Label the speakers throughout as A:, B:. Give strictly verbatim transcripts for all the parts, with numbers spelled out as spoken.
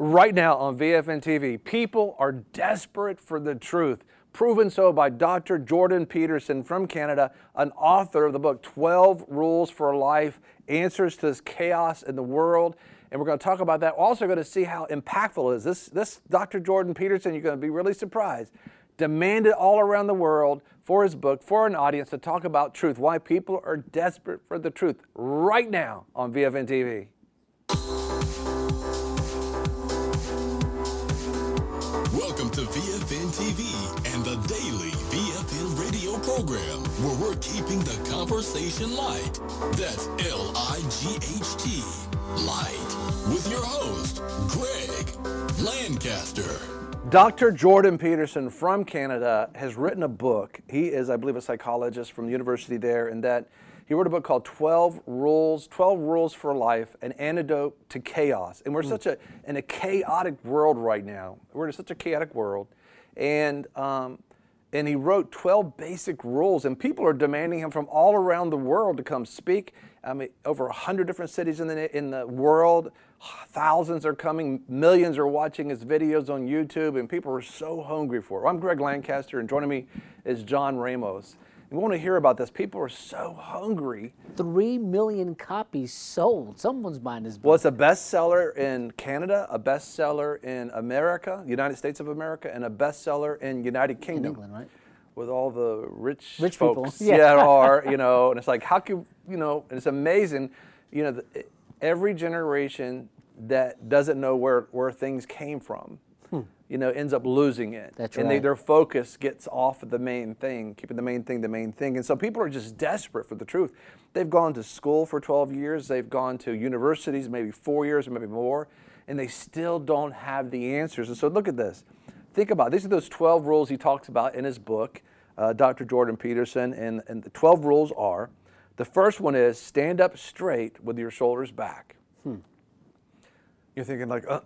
A: right now on V F N T V. People are desperate for the truth, proven so by Doctor Jordan Peterson from Canada, an author of the book twelve Rules for Life, Answers to this Chaos in the World. And we're going to talk about that. We're also going to see how impactful it is. This, this Doctor Jordan Peterson, you're going to be really surprised, demanded all around the world for his book, for an audience, to talk about truth, why people are desperate for the truth, right now on V F N T V.
B: Welcome to V F N T V and the daily V F N radio program, where we're keeping the conversation light. That's L I G H T, light, with your host, Greg Lancaster.
A: Doctor Jordan Peterson from Canada has written a book. He is, I believe, a psychologist from the university there, and that he wrote a book called twelve Rules, twelve Rules for Life, an Antidote to Chaos. And we're mm. such a, in a chaotic world right now. We're in such a chaotic world. And, um, and he wrote twelve basic rules, and people are demanding him from all around the world to come speak. I mean, over one hundred different cities in the, in the world. Thousands are coming, millions are watching his videos on YouTube, and people are so hungry for it. I'm Greg Lancaster, and joining me is John Ramos. We want to hear about this. People are so hungry.
C: Three million copies sold. Someone's buying this book.
A: Well, it's a bestseller in Canada, a bestseller in America, United States of America, and a bestseller in United Kingdom.
C: In England, right?
A: With all the rich,
C: rich
A: folks,
C: people. Yeah.
A: yeah, are, you know, and it's like, how can, you know, and it's amazing, you know, the, every generation that doesn't know where, where things came from, hmm. you know, ends up losing it.
C: That's
A: and
C: right.
A: they, their focus gets off of the main thing, keeping the main thing the main thing. And so people are just desperate for the truth. They've gone to school for twelve years. They've gone to universities, maybe four years or maybe more, and they still don't have the answers. And so look at this. Think about it. These are those twelve rules he talks about in his book, uh, Doctor Jordan Peterson. And, and the twelve rules are, the first one is stand up straight with your shoulders back. Hmm. You're thinking like, uh,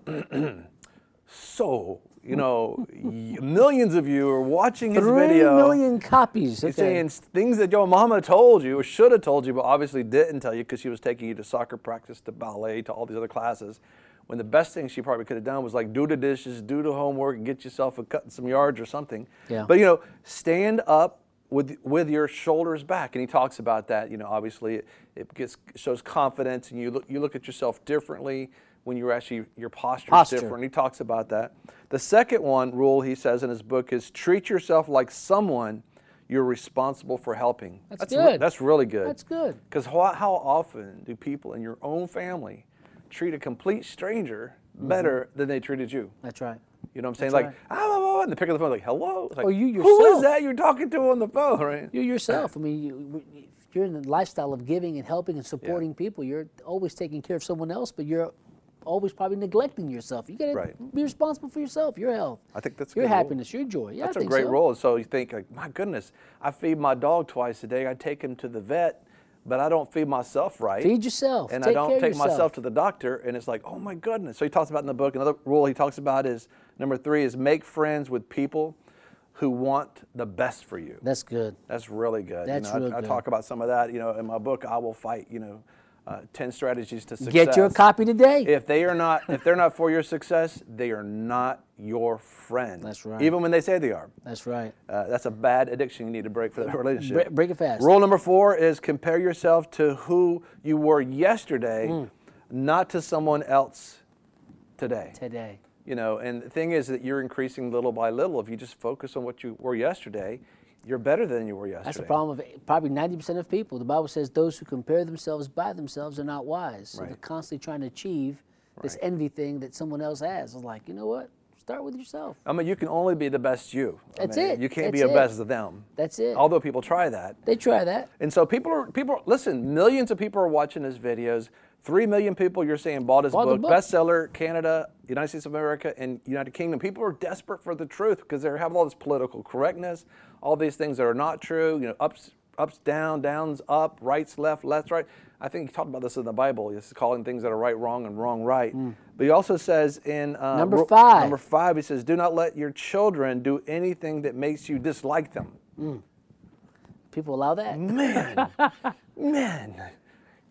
A: so, you know, millions of you are watching his
C: Three
A: video.
C: Three million copies.
A: You're
C: Okay.
A: saying things that your mama told you or should have told you, but obviously didn't tell you because she was taking you to soccer practice, to ballet, to all these other classes. When the best thing she probably could have done was like do the dishes, do the homework, and get yourself a cut in some yards or something.
C: Yeah.
A: But, you know, stand up with with your shoulders back. And he talks about that. You know, obviously it, it gets, shows confidence, and you look, you look at yourself differently when you're actually, your posture,
C: Posture.
A: is different. He talks about that. The second one rule he says in his book is treat yourself like someone you're responsible for helping.
C: That's,
A: that's
C: good.
A: Re that's really good.
C: That's good.
A: Because how, how often do people in your own family treat a complete stranger better mm-hmm. than they treated you?
C: That's right.
A: You know what I'm saying?
C: That's
A: like,
C: right.
A: ah, and they pick up the phone like, hello? It's like,
C: or you yourself.
A: who is that you're talking to on the phone, right?
C: You yourself. I mean, you, if you're in the lifestyle of giving and helping and supporting
A: yeah.
C: people, you're always taking care of someone else, but you're always probably neglecting yourself. You got to
A: right.
C: be responsible for yourself, your health,
A: I think that's a
C: your
A: good
C: happiness,
A: role.
C: your joy. Yeah,
A: that's
C: I
A: a
C: think
A: great
C: so.
A: role. And so you think, like, my goodness, I feed my dog twice a day. I take him to the vet, but I don't feed myself right.
C: Feed yourself.
A: And
C: take
A: I don't
C: care
A: take
C: of yourself.
A: myself to the doctor. And it's like, oh my goodness. So he talks about in the book, another rule he talks about is, number three is make friends with people who want the best for you.
C: That's good.
A: That's really good.
C: That's
A: you know,
C: real
A: I,
C: good.
A: I talk about some of that, you know, in my book, I Will Fight, you know, uh, ten strategies to success.
C: Get your copy today.
A: If they are not, if they're not for your success, they are not your friend.
C: That's right.
A: Even when they say they are.
C: That's right.
A: Uh, that's a bad addiction you need to break for that relationship.
C: Break, break it fast.
A: Rule number four is compare yourself to who you were yesterday, mm. not to someone else today.
C: Today.
A: You know, and the thing is that you're increasing little by little. If you just focus on what you were yesterday, you're better than you were yesterday.
C: That's the problem of probably ninety percent of people. The Bible says those who compare themselves by themselves are not wise. So
A: right.
C: they're constantly trying to achieve this
A: right.
C: envy thing that someone else has. It's like, you know what? Start with yourself.
A: I mean, you can only be the best you.
C: That's
A: I mean,
C: it.
A: You can't
C: That's
A: be the
C: it.
A: best of them.
C: That's it.
A: Although people try that.
C: They try that.
A: And so people are, people, listen, millions of people are watching his videos. Three million people, you're saying, bought his
C: Bought
A: book.
C: the book.
A: Bestseller, Canada, United States of America, and United Kingdom. People are desperate for the truth because they have all this political correctness, all these things that are not true, you know, ups, ups, down, downs, up, rights, left, left, right. I think he talked about this in the Bible. He's calling things that are right, wrong, and wrong, right. Mm. But he also says in uh,
C: number five,
A: number five, he says, do not let your children do anything that makes you dislike them.
C: Mm. People allow that?
A: Man, man.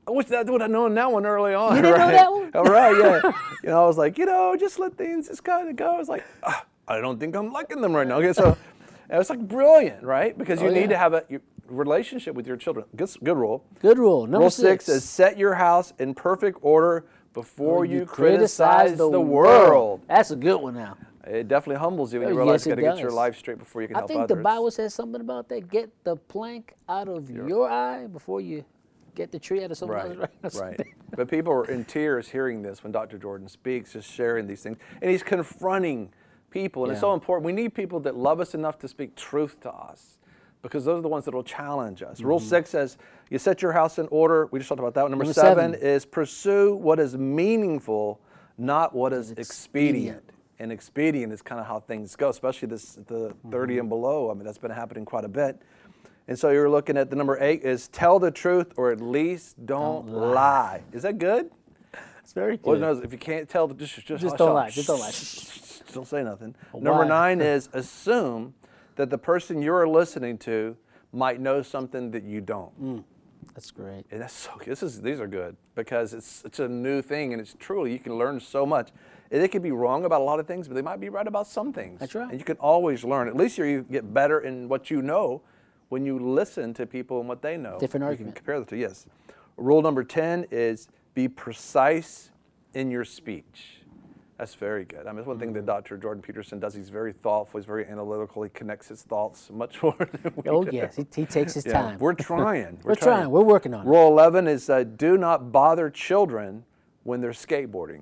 A: I wish that I would have known that one early on.
C: You didn't
A: right?
C: know that one?
A: All right, yeah. You know, I was like, you know, just let things just kind of go. I was like, ah, I don't think I'm liking them right now. Okay, so it was like brilliant, right? Because you
C: Oh,
A: need
C: yeah.
A: to have a your relationship with your children. Good, good rule.
C: Good rule. Number
A: Rule six
C: six
A: is set your house in perfect order before you, criticize, the, world.
C: That's a good one now.
A: It definitely humbles you when you
C: Oh,
A: realize
C: yes,
A: you got to
C: it
A: get your
C: does.
A: life straight before you can
C: I
A: help
C: think
A: others.
C: the Bible says something about that. Get the plank out of your eye before you get the tree out of someone
A: Right,
C: else's.
A: right. But people are in tears hearing this when Doctor Jordan speaks, just sharing these things. And he's confronting people. And it's
C: Yeah.
A: so important. We need people that love us enough to speak truth to us, because those are the ones that will challenge us. Rule six says, you set your house in order. We just talked about that one. Number,
C: Number
A: seven,
C: seven.
A: is pursue what is meaningful, not what is expedient.
C: expedient.
A: And expedient is kind of how things go, especially this the thirty and below. I mean, that's been happening quite a bit. And so you're looking at the number eight is tell the truth, or at least don't,
C: Don't lie.
A: lie. Is that good?
C: It's very
A: Well,
C: good.
A: no, if you can't tell, just just,
C: Just
A: hush
C: don't
A: up.
C: lie, just don't lie.
A: Don't say nothing. Number
C: Why?
A: nine is assume that the person you're listening to might know something that you don't.
C: That's great.
A: And that's so. This is these are good because it's it's a new thing, and it's truly you can learn so much. And they could be wrong about a lot of things, but they might be right about some things.
C: That's right.
A: And you can always learn. At least you get better in what you know when you listen to people and what they know.
C: Different
A: you
C: argument.
A: can compare the two. Yes. Rule number ten is be precise in your speech. That's very good. I mean, it's one thing that Doctor Jordan Peterson does. He's very thoughtful. He's very analytical. He connects his thoughts much more than we
C: Oh,
A: do.
C: yes. He, he takes his
A: Yeah,
C: time.
A: We're trying.
C: We're trying. We're working on it.
A: Rule eleven is uh, do not bother children when they're skateboarding.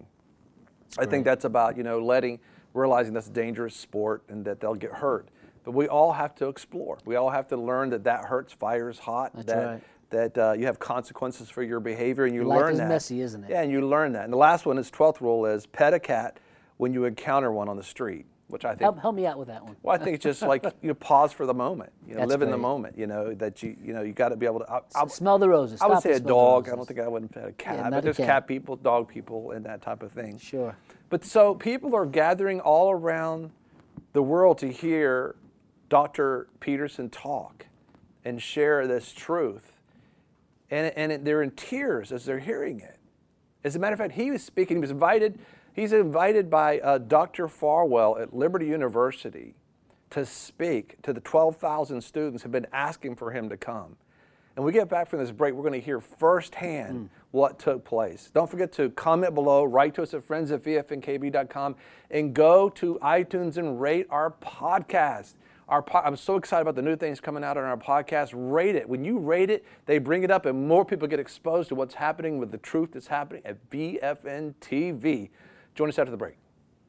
A: I think that's about, you know, letting, realizing that's a dangerous sport and that they'll get hurt. But we all have to explore. We all have to learn that that hurts, fire's hot,
C: That's
A: that,
C: right.
A: that uh, you have consequences for your behavior, and you
C: Life
A: learn
C: is
A: that.
C: messy, isn't it?
A: Yeah, and you learn that. And the last one is twelfth rule is pet a cat when you encounter one on the street, which I think
C: Help, help me out with that one.
A: well, I think it's just like you know, pause for the moment. You know,
C: That's
A: live in the
C: great.
A: moment. You know that you you know you got to be able to. I, I,
C: Smell the roses.
A: I would
C: Stop
A: say
C: and
A: a
C: smell the
A: dog. I
C: roses.
A: don't think I wouldn't pet a cat,
C: Yeah,
A: but
C: not a
A: there's
C: cat.
A: cat people, dog people, and that type of thing.
C: Sure.
A: But so people are gathering all around the world to hear Doctor Peterson talk and share this truth, and and they're in tears as they're hearing it. As a matter of fact, he was speaking. He was invited. He's invited by uh, Doctor Farwell at Liberty University to speak to the twelve thousand students who have been asking for him to come. And we get back from this break, we're going to hear firsthand what took place. Don't forget to comment below, write to us at friends at v f n k b dot com, and go to iTunes and rate our podcast. Our po- I'm so excited about the new things coming out on our podcast. Rate it. When you rate it, they bring it up, and more people get exposed to what's happening with the truth that's happening at V F N T V. Join us after the break.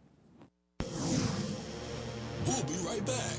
B: We'll be right back.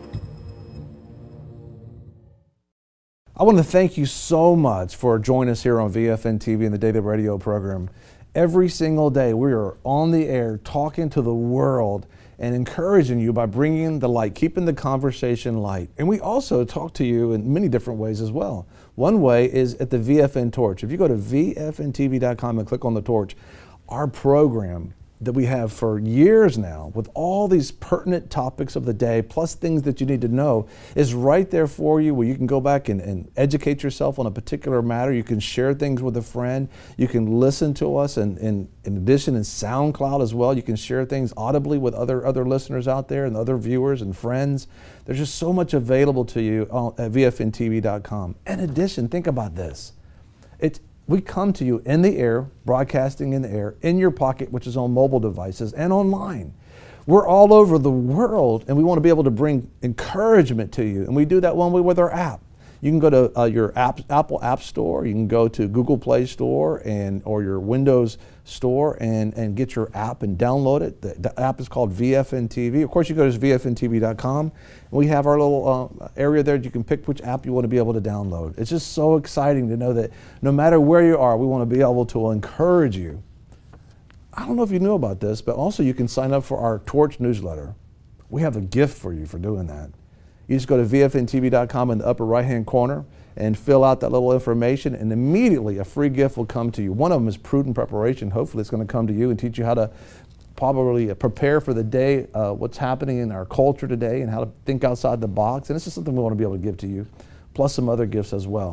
A: I want to thank you so much for joining us here on V F N T V and the Daily Radio program. Every single day we are on the air talking to the world and encouraging you by bringing the light, keeping the conversation light. And we also talk to you in many different ways as well. One way is at the V F N Torch. If you go to v f n t v dot com and click on the torch, our program that we have for years now with all these pertinent topics of the day plus things that you need to know is right there for you, where you can go back and, and educate yourself on a particular matter. You can share things with a friend. You can listen to us, and, and in addition in SoundCloud as well. You can share things audibly with other other listeners out there and other viewers and friends. There's just so much available to you at v f n t v dot com. In addition, think about this. It's We come to you in the air, broadcasting in the air, in your pocket, which is on mobile devices, and online. We're all over the world, and we want to be able to bring encouragement to you. And we do that one way with our app. You can go to uh, your app, Apple App Store, you can go to Google Play Store and or your Windows Store and, and get your app and download it. The, the app is called V F N T V. Of course, you go to v f n t v dot com. We have our little uh, area there. You can pick which app you want to be able to download. It's just so exciting to know that no matter where you are, we want to be able to encourage you. I don't know if you knew about this, but also you can sign up for our Torch newsletter. We have a gift for you for doing that. You just go to v f n t v dot com in the upper right-hand corner and fill out that little information, and immediately a free gift will come to you. One of them is Prudent Preparation. Hopefully it's going to come to you and teach you how to probably prepare for the day, uh, what's happening in our culture today, and how to think outside the box. And it's just something we want to be able to give to you, plus some other gifts as well.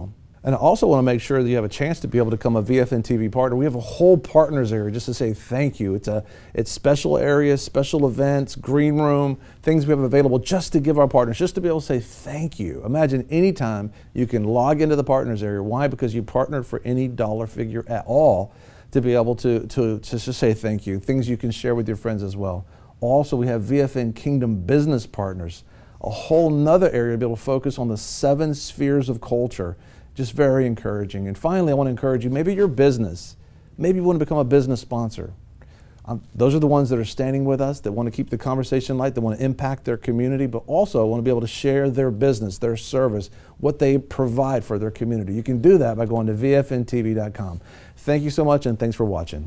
A: And I also want to make sure that you have a chance to be able to become a V F N T V partner. We have a whole partners area just to say thank you. It's a it's special areas, special events, green room, things we have available just to give our partners, just to be able to say thank you. Imagine anytime you can log into the partners area. Why? Because you partnered for any dollar figure at all to be able to, to, to just say thank you. Things you can share with your friends as well. Also, we have V F N Kingdom Business Partners, a whole nother area to be able to focus on the seven spheres of culture. Just very encouraging. And finally, I want to encourage you, maybe your business, maybe you want to become a business sponsor. Um, those are the ones that are standing with us, that want to keep the conversation light, that want to impact their community, but also want to be able to share their business, their service, what they provide for their community. You can do that by going to V F N T V dot com. Thank you so much, and thanks for watching.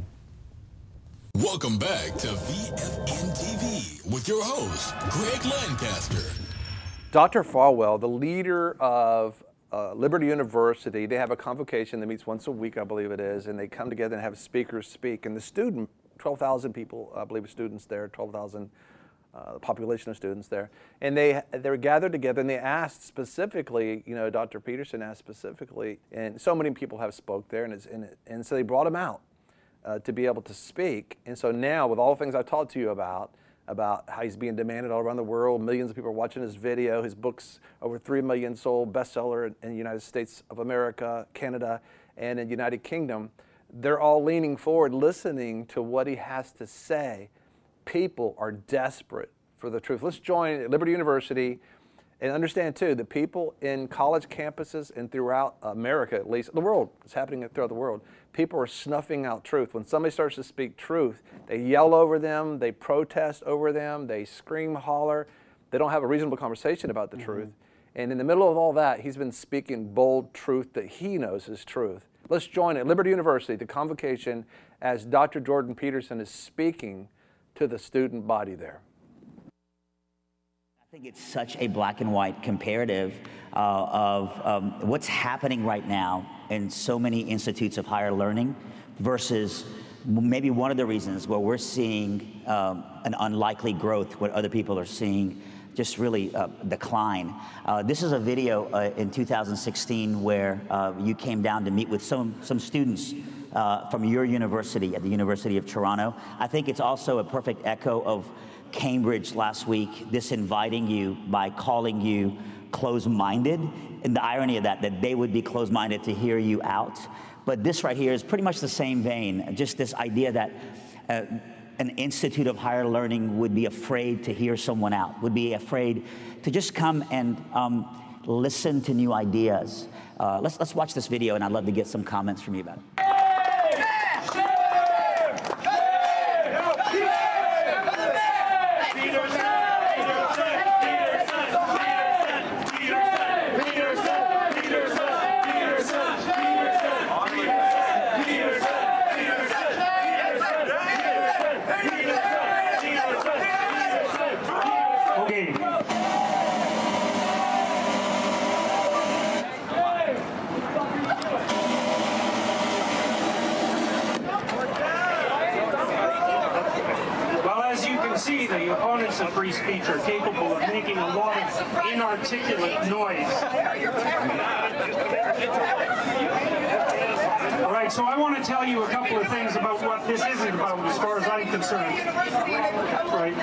B: Welcome back to V F N T V with your host, Greg Lancaster.
A: Doctor Falwell, the leader of Uh, Liberty University, they have a convocation that meets once a week, I believe it is, and they come together and have speakers speak. And the student, twelve thousand people, I believe, students there, twelve thousand uh, population of students there, and they they were gathered together and they asked specifically, you know, Doctor Peterson asked specifically, and so many people have spoke there, and it's, and, it, and so they brought him out uh, to be able to speak. And so now, with all the things I've talked to you about, about how he's being demanded all around the world. Millions of people are watching his video. His book's over three million sold, bestseller in, in the United States of America, Canada, and in the United Kingdom. They're all leaning forward, listening to what he has to say. People are desperate for the truth. Let's join at Liberty University and understand, too, the people in college campuses and throughout America, at least, the world, it's happening throughout the world. People are snuffing out truth. When somebody starts to speak truth, they yell over them, they protest over them, they scream, holler. They don't have a reasonable conversation about the mm-hmm. truth. And in the middle of all that, he's been speaking bold truth that he knows is truth. Let's join at Liberty University, the convocation, as Doctor Jordan Peterson is speaking to the student body there.
D: I think it's such a black and white comparative uh, of um, what's happening right now in so many institutes of higher learning versus maybe one of the reasons where we're seeing um, an unlikely growth, what other people are seeing just really uh, decline. Uh, this is a video uh, in two thousand sixteen where uh, you came down to meet with some, some students uh, from your university at the University of Toronto. I think it's also a perfect echo of Cambridge last week, disinviting you by calling you closed-minded, and the irony of that, that they would be closed-minded to hear you out. But this right here is pretty much the same vein, just this idea that uh, an institute of higher learning would be afraid to hear someone out, would be afraid to just come and um, listen to new ideas. Uh, let's, let's watch this video, and I'd love to get some comments from you about it.
E: See, the opponents of free speech are capable of making a lot of inarticulate noise. All right, so I want to tell you a couple of things about what this isn't about as far as I'm concerned. Right.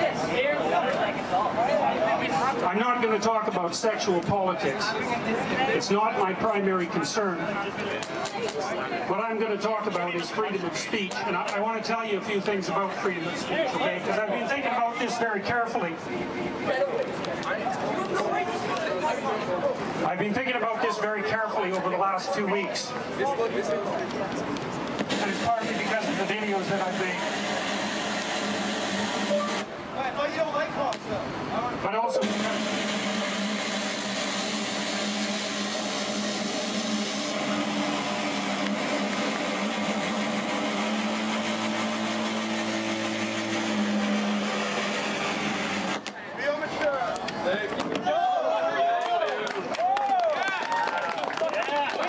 E: I'm not going to talk about sexual politics. It's not my primary concern. What I'm going to talk about is freedom of speech, and I, I want to tell you a few things about freedom of speech, okay? Because I've been thinking about this very carefully. I've been thinking about this very carefully over the last two weeks. And it's partly because of the videos that I've made. But also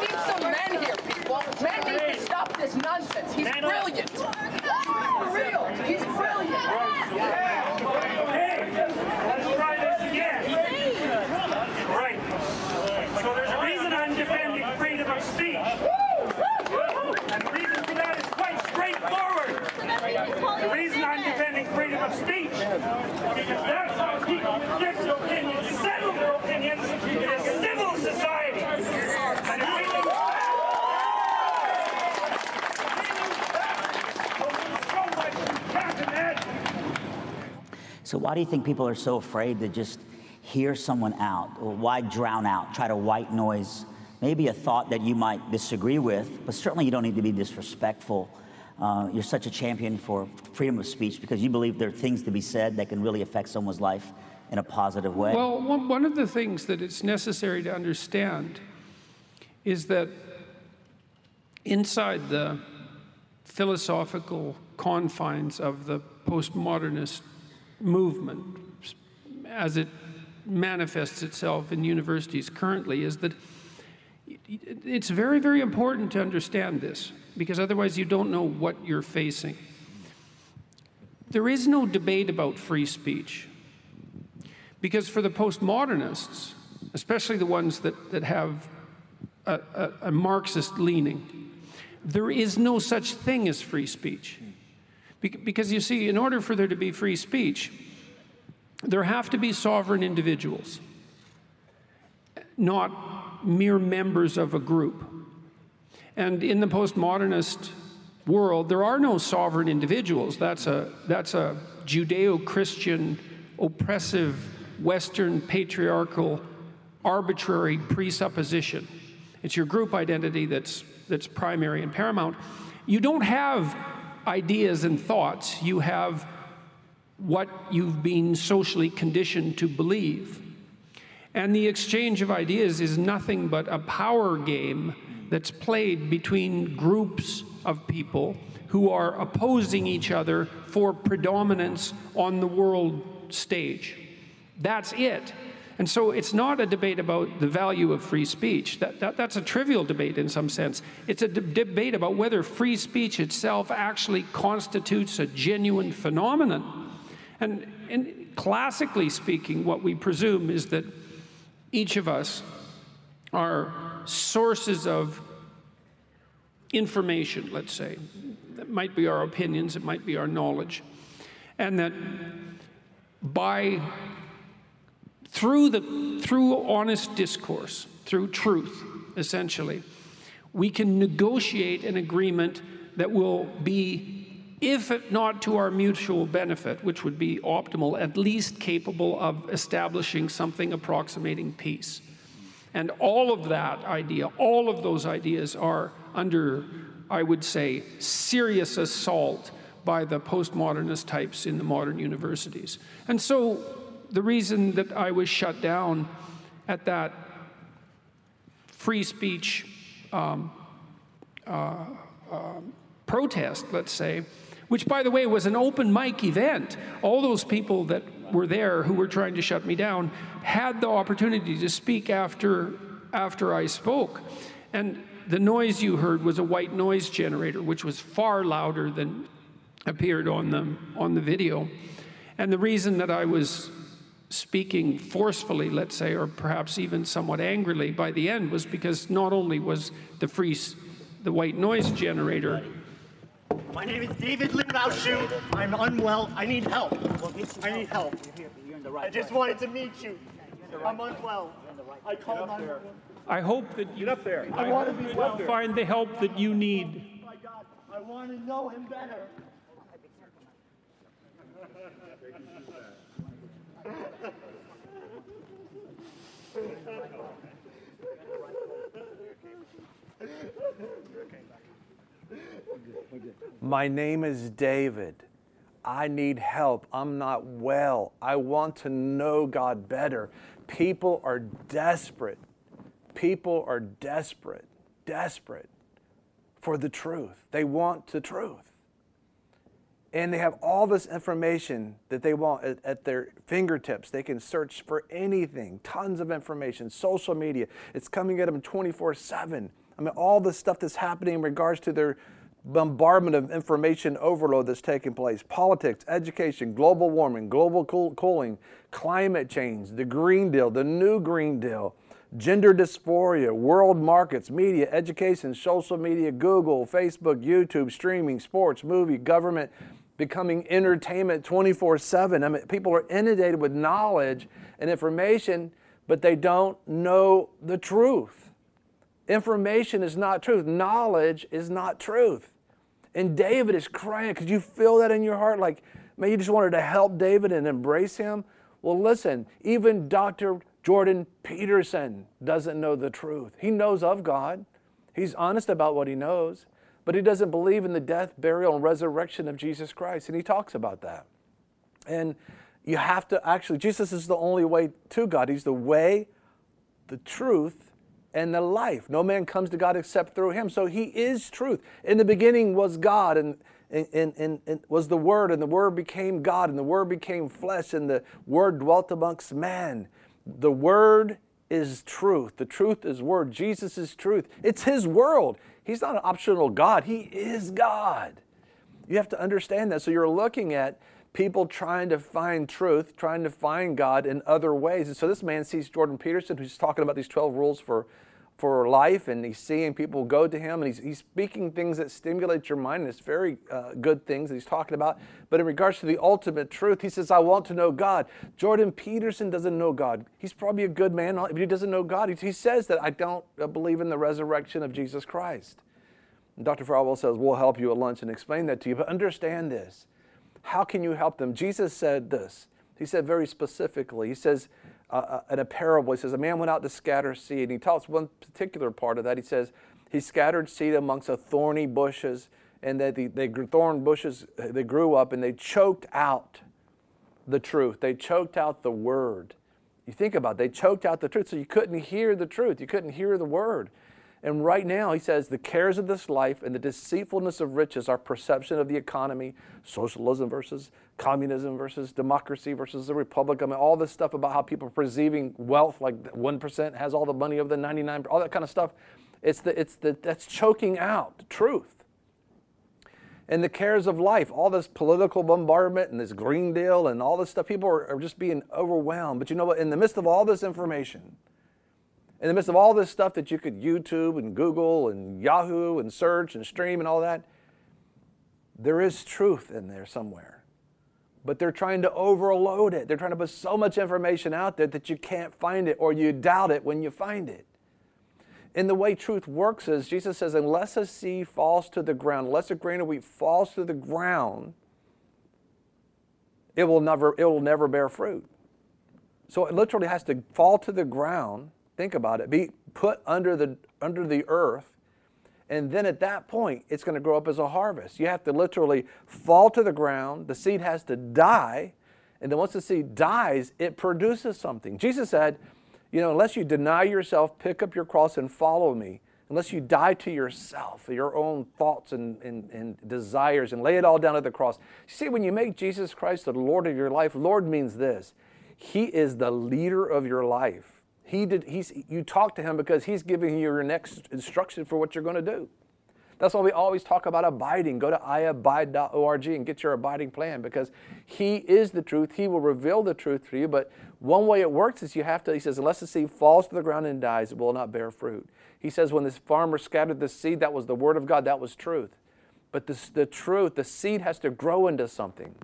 F: nonsense. He's brilliant. For real.
E: speech. And the reason for that is quite straightforward. The reason I'm defending freedom of speech is because that's how people with different opinions settle their opinions in a civil society. And if we lose that, we lose so much you can't imagine.
D: So why do you think people are so afraid to just hear someone out? Or why drown out, try to white noise maybe a thought that you might disagree with, but certainly you don't need to be disrespectful. Uh, you're such a champion for freedom of speech because you believe there are things to be said that can really affect someone's life in a positive way.
F: Well, one of the things that it's necessary to understand is that inside the philosophical confines of the postmodernist movement, as it manifests itself in universities currently, is that it's very, very important to understand this, because otherwise you don't know what you're facing. There is no debate about free speech, because for the postmodernists, especially the ones that, that have a, a, a Marxist leaning, there is no such thing as free speech. Because you see, in order for there to be free speech, there have to be sovereign individuals, not mere members of a group. And in the postmodernist world, there are no sovereign individuals. That's a, that's a Judeo-Christian, oppressive, Western, patriarchal, arbitrary presupposition. It's your group identity that's, that's primary and paramount. You don't have ideas and thoughts. You have what you've been socially conditioned to believe. And the exchange of ideas is nothing but a power game that's played between groups of people who are opposing each other for predominance on the world stage. That's it. And so it's not a debate about the value of free speech. That, that, that's a trivial debate in some sense. It's a de debate about whether free speech itself actually constitutes a genuine phenomenon. And, and classically speaking, what we presume is that each of us are sources of information, let's say. That might be our opinions, it might be our knowledge. And that by, through, the, through honest discourse, through truth, essentially, we can negotiate an agreement that will be, if not to our mutual benefit, which would be optimal, at least capable of establishing something approximating peace. And all of that idea, all of those ideas are under, I would say, serious assault by the postmodernist types in the modern universities. And so the reason that I was shut down at that free speech um, uh, uh, protest, let's say, which, by the way, was an open mic event. All those people that were there who were trying to shut me down had the opportunity to speak after, after I spoke. And the noise you heard was a white noise generator, which was far louder than appeared on the, on the video. And the reason that I was speaking forcefully, let's say, or perhaps even somewhat angrily by the end, was because not only was the free, the white noise generator.
G: My name is David Limbauschu. I'm unwell. I need help. I need help. I just wanted to meet you. I'm unwell. I called nine one one.
F: I hope that you,
G: Get up there. I,
F: I
G: want to be well.
F: find the help that you need.
G: Oh my God, I want to know him better.
A: My name is David. I need help. I'm not well. I want to know God better. People are desperate. People are desperate, desperate for the truth. They want the truth. And they have all this information that they want at, at their fingertips. They can search for anything, tons of information, social media. It's coming at them twenty-four seven. I mean, all the stuff that's happening in regards to their bombardment of information overload that's taking place. Politics, education, global warming, global cool, cooling, climate change, the Green Deal, the new Green Deal, gender dysphoria, world markets, media, education, social media, Google, Facebook, YouTube, streaming, sports, movie, government, becoming entertainment twenty-four seven. I mean, people are inundated with knowledge and information, but they don't know the truth. Information is not truth. Knowledge is not truth. And David is crying. Could you feel that in your heart? Like, man, you just wanted to help David and embrace him? Well, listen, even Doctor Jordan Peterson doesn't know the truth. He knows of God. He's honest about what he knows, but he doesn't believe in the death, burial, and resurrection of Jesus Christ. And he talks about that. And you have to actually, Jesus is the only way to God. He's the way, the truth, and the life. No man comes to God except through him. So he is truth. In the beginning was God, and, and, and, and was the Word, and the Word became God, and the Word became flesh, and the Word dwelt amongst man. The Word is truth. The truth is Word. Jesus is truth. It's his world. He's not an optional God. He is God. You have to understand that. So you're looking at people trying to find truth, trying to find God in other ways. And so this man sees Jordan Peterson, who's talking about these twelve rules for, for life, and he's seeing people go to him, and he's, he's speaking things that stimulate your mind, and it's very uh, good things that he's talking about. But in regards to the ultimate truth, he says, I want to know God. Jordan Peterson doesn't know God. He's probably a good man, but he doesn't know God. He, he says that I don't believe in the resurrection of Jesus Christ. And Doctor Farwell says, we'll help you at lunch and explain that to you. But understand this. How can you help them? Jesus said this. He said very specifically, he says uh, in a parable, he says, a man went out to scatter seed. And he tells one particular part of that. He says, he scattered seed amongst the thorny bushes, and that the, the thorn bushes, they grew up and they choked out the truth. They choked out the word. You think about it, they choked out the truth, so you couldn't hear the truth. You couldn't hear the word. And right now, he says, the cares of this life and the deceitfulness of riches, our perception of the economy, socialism versus communism versus democracy versus the republic, I mean, all this stuff about how people are perceiving wealth, like one percent has all the money of the ninety-nine percent, all that kind of stuff. It's the, it's the, that's choking out the truth. And the cares of life, all this political bombardment and this Green Deal and all this stuff, people are, are just being overwhelmed. But you know what? In the midst of all this information, in the midst of all this stuff that you could YouTube and Google and Yahoo and search and stream and all that, there is truth in there somewhere. But they're trying to overload it. They're trying to put so much information out there that you can't find it, or you doubt it when you find it. And the way truth works is, Jesus says, unless a seed falls to the ground, unless a grain of wheat falls to the ground, it will never, it will never bear fruit. So it literally has to fall to the ground. Think about it. Be put under the, under the earth. And then at that point, it's going to grow up as a harvest. You have to literally fall to the ground. The seed has to die. And then once the seed dies, it produces something. Jesus said, you know, unless you deny yourself, pick up your cross and follow me, unless you die to yourself, your own thoughts and, and, and desires, and lay it all down at the cross. You see, when you make Jesus Christ the Lord of your life, Lord means this. He is the leader of your life. He did, he's, you talk to him because he's giving you your next instruction for what you're going to do. That's why we always talk about abiding. Go to i abide dot org and get your abiding plan, because he is the truth. He will reveal the truth to you. But one way it works is you have to, he says, unless the seed falls to the ground and dies, it will not bear fruit. He says when this farmer scattered the seed, that was the word of God. That was truth. But this, the truth, the seed has to grow into something,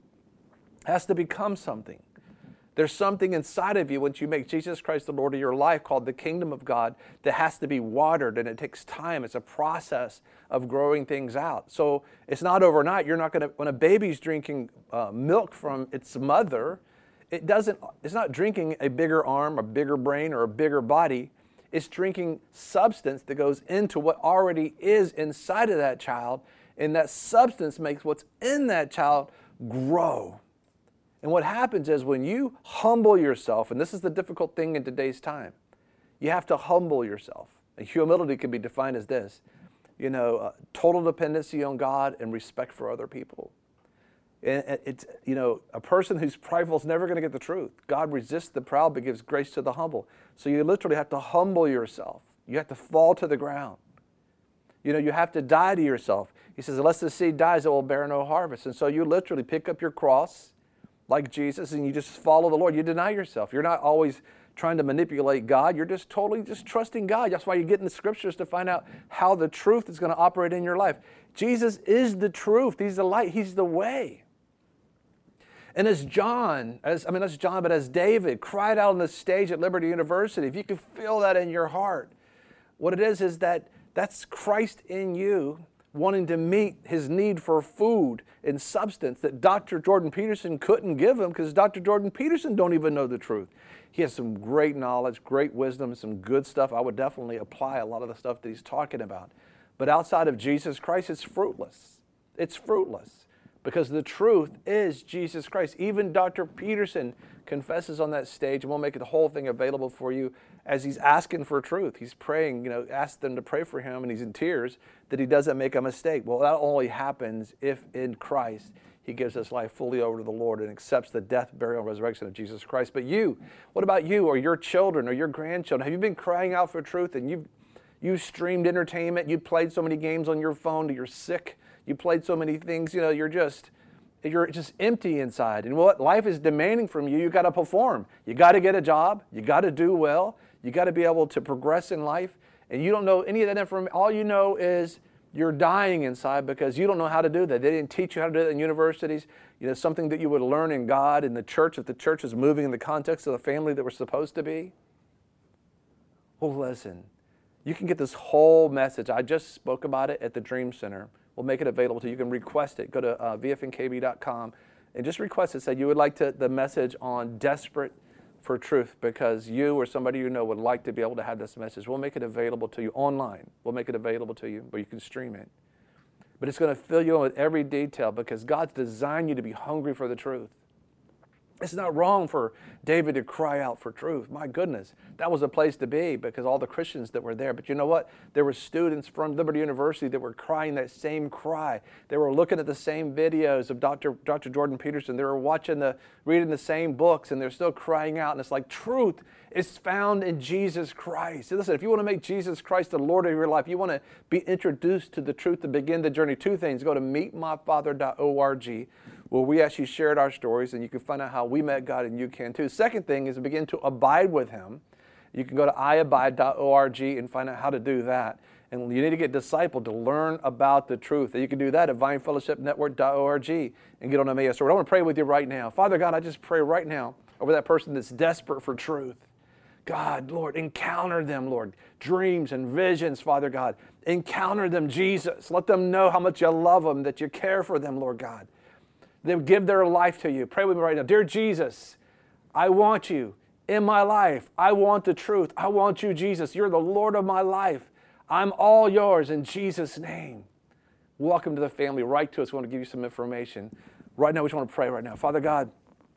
A: has to become something. There's something inside of you once you make Jesus Christ the Lord of your life called the kingdom of God that has to be watered, and it takes time. It's a process of growing things out. So it's not overnight. You're not going to, when a baby's drinking uh, milk from its mother, it doesn't, it's not drinking a bigger arm, a bigger brain, or a bigger body. It's drinking substance that goes into what already is inside of that child, and that substance makes what's in that child grow. And what happens is when you humble yourself, and this is the difficult thing in today's time, you have to humble yourself. And humility can be defined as this, you know, uh, total dependency on God and respect for other people. And it's, you know, a person who's prideful is never going to get the truth. God resists the proud but gives grace to the humble. So you literally have to humble yourself. You have to fall to the ground. You know, you have to die to yourself. He says, unless the seed dies, it will bear no harvest. And so you literally pick up your cross like Jesus, and you just follow the Lord. You deny yourself. You're not always trying to manipulate God. You're just totally just trusting God. That's why you get in the scriptures to find out how the truth is going to operate in your life. Jesus is the truth. He's the light. He's the way. And as John, as I mean, as John, but as David cried out on the stage at Liberty University, if you could feel that in your heart, what it is is that that's Christ in you wanting to meet his need for food and substance that Doctor Jordan Peterson couldn't give him, because Doctor Jordan Peterson don't even know the truth. He has some great knowledge, great wisdom, some good stuff. I would definitely apply a lot of the stuff that he's talking about. But outside of Jesus Christ, it's fruitless. It's fruitless because the truth is Jesus Christ. Even Doctor Peterson confesses on that stage, and we'll make the whole thing available for you as he's asking for truth. He's praying, you know, ask them to pray for him, and he's in tears that he doesn't make a mistake. Well, that only happens if in Christ he gives his life fully over to the Lord and accepts the death, burial, and resurrection of Jesus Christ. But you, what about you or your children or your grandchildren? Have you been crying out for truth and you've you streamed entertainment, you played so many games on your phone that you're sick, you played so many things, you know, you're just you're just empty inside. And what life is demanding from you, you got to perform. You got to get a job, you got to do well, you got to be able to progress in life, and you don't know any of that information. All you know is you're dying inside because you don't know how to do that. They didn't teach you how to do that in universities. You know, something that you would learn in God, in the church, if the church is moving in the context of the family that we're supposed to be. Well, listen, you can get this whole message. I just spoke about it at the Dream Center. We'll make it available to you. You can request it. Go to uh, V F N K B dot com and just request it. Say you would like to, the message on desperate for truth, because you or somebody you know would like to be able to have this message. We'll make it available to you online. We'll make it available to you where you can stream it. But it's going to fill you in with every detail because God's designed you to be hungry for the truth. It's not wrong for David to cry out for truth. My goodness, that was a place to be because all the Christians that were there. But you know what? There were students from Liberty University that were crying that same cry. They were looking at the same videos of Doctor Doctor Jordan Peterson. They were watching the, reading the same books, and they're still crying out. And it's like truth is found in Jesus Christ. Listen, if you want to make Jesus Christ the Lord of your life, you want to be introduced to the truth to begin the journey. Two things: go to meet my father dot org. Well, we actually shared our stories, and you can find out how we met God, and you can too. Second thing is to begin to abide with him. You can go to i abide dot org and find out how to do that. And you need to get discipled to learn about the truth. And you can do that at vine fellowship network dot org and get on Emmaus Road. I want to pray with you right now. Father God, I just pray right now over that person that's desperate for truth. God, Lord, encounter them, Lord. Dreams and visions, Father God. Encounter them, Jesus. Let them know how much you love them, that you care for them, Lord God. They would give their life to you. Pray with me right now. Dear Jesus, I want you in my life. I want the truth. I want you, Jesus. You're the Lord of my life. I'm all yours in Jesus' name. Welcome to the family. Write to us. We want to give you some information. Right now, we just want to pray right now. Father God,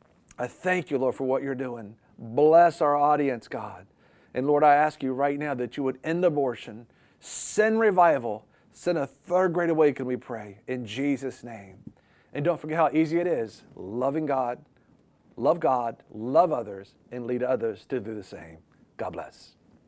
A: I thank you, Lord, for what you're doing. Bless our audience, God. And Lord, I ask you right now that you would end abortion, send revival, send a third great awakening, we pray, in Jesus' name. And don't forget how easy it is, loving God, love God, love others, and lead others to do the same. God bless.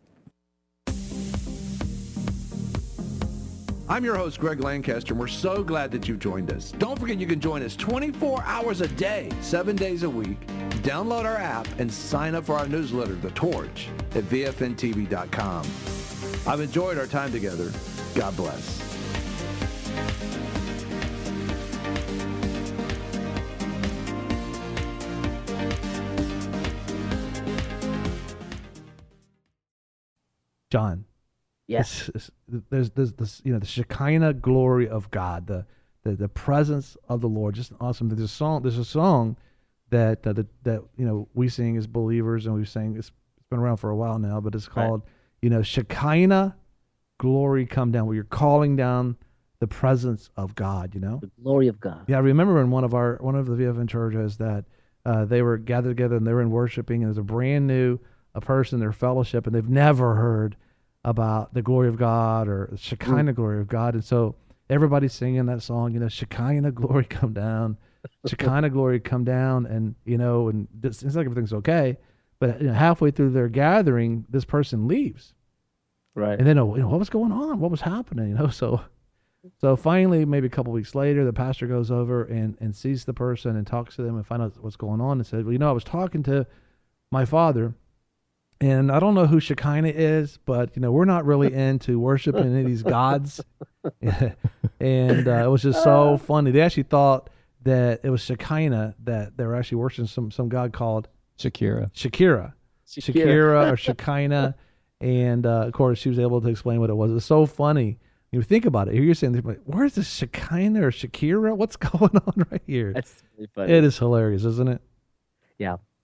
H: I'm your host, Greg Lancaster, and we're so glad that you've joined us. Don't forget you can join us twenty-four hours a day, seven days a week. Download our app and sign up for our newsletter, The Torch, at V F N T V dot com. I've enjoyed our time together. God bless.
A: John.
C: Yes.
A: It's, it's, there's, there's this, you know, the Shekinah glory of God, the, the, the presence of the Lord. Just awesome. There's a song, there's a song that, uh, that, that, you know, we sing as believers, and we've sang, it's, it's been around for a while now, but it's called, right. you know, Shekinah glory come down, where you're calling down the presence of God, you know?
C: The glory of God.
A: Yeah. I remember in one of our, one of the V F N churches that uh, they were gathered together and they were in worshiping, and it was a brand new a person in their fellowship, and they've never heard about the glory of God or the Shekinah mm. glory of God. And so everybody's singing that song, you know, Shekinah glory come down, Shekinah glory come down. And, you know, and it seems like everything's okay. But you know, halfway through their gathering, this person leaves.
C: Right.
A: And then, you know, what was going on? What was happening? You know, so, so finally, maybe a couple weeks later, the pastor goes over and, and sees the person and talks to them and finds out what's going on, and said, well, you know, I was talking to my father,
H: And I don't know who Shekinah is, but, you know, we're not really into worshiping any of these gods. And uh, it was just so funny. They actually thought that it was Shekinah, that they were actually worshiping some, some god called
I: Shakira.
H: Shakira.
I: Shakira.
H: Shakira or Shekinah. And, uh, of course, she was able to explain what it was. It was so funny. You think about it. Here you're saying, where's the Shekinah or Shakira? What's going on right here?
I: That's really funny.
H: It is hilarious, isn't it?
I: Yeah.